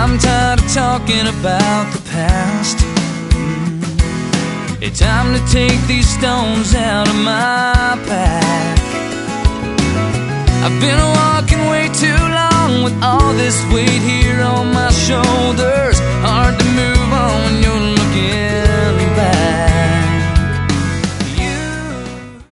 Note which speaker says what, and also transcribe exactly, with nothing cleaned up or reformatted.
Speaker 1: I'm tired of talking about the past. It's time to take these stones out of my pack. I've been walking way too long with all this weight here